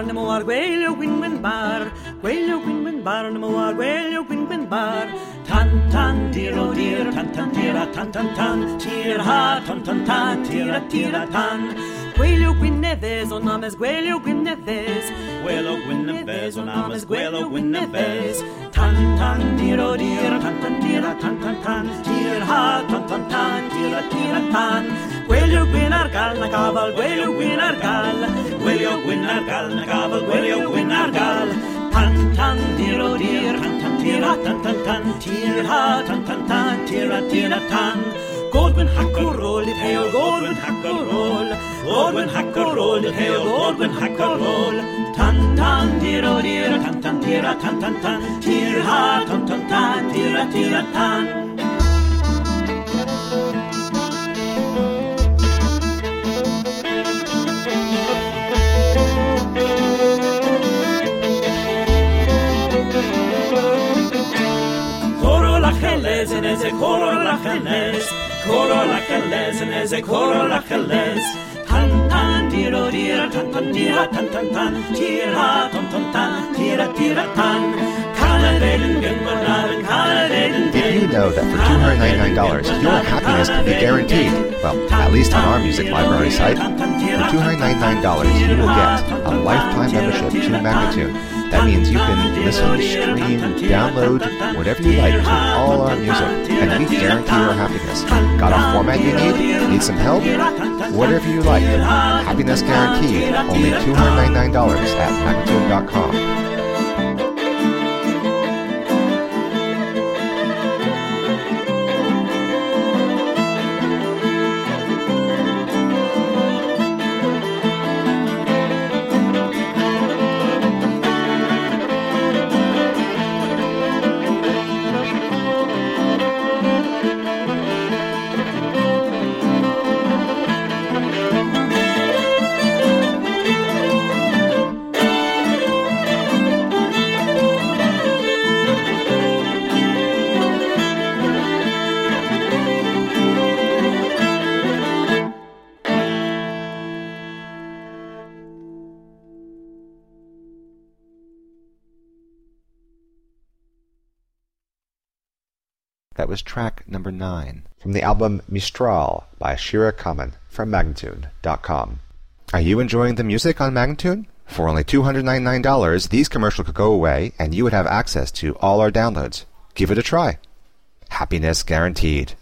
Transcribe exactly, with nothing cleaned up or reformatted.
na mo ar gwelio gwynwen bar, gwelio gwynwen bar na mo ar gwelio gwynwen bar. Tan tan diro dir, tan tan tira, tan tan tan, tir ha, tan tan tan, tira tira tan. Gwelio gwynefes o names gwelio gwynefes, gwelio gwynefes o names gwelio gwynefes. Tan tan diro dir, tan tan tira, tan tan tan, tir ha, tan tan tan, tira tira tan. Gwelio gwyn ar gal na gafal, gwelio gwyn ar gal, gwelio gwyn ar gal na gafal, gwelio gwyn ar gal. Tan tan diro dir, tan tan tira, tan tan tan, tir ha, tan tan tan, tira tira tan. Godwyn Hackerol, it hail, Godwyn Hackerol, Godwyn Hackerol, it hail, Godwyn Hackerol. Tan tan diro dir, tan tan tira, tan tan tan, tir ha, tan tan tan, tira tira tan. And as a coro la cheles, coro la cheles, and as a coro la cheles. Tan tan tiro tira, tan tan tira, tan tan tan, tira, tan tan tan, tira tira tan. Did you know that for two hundred ninety-nine dollars, your happiness can be guaranteed? Well, at least on our music library site. For two hundred ninety-nine dollars, you will get a lifetime membership to Magnatune. That means you can listen, stream, download, whatever you like to all our music, and we guarantee your happiness. Got a format you need? Need some help? Whatever you like. Happiness guaranteed. Only two hundred ninety-nine dollars at Magnatune dot com. That was track number nine from the album Mistral by Shira Kamen from Magnatune dot com. Are you enjoying the music on Magnatune? For only two hundred ninety-nine dollars, these commercials could go away and you would have access to all our downloads. Give it a try. Happiness guaranteed.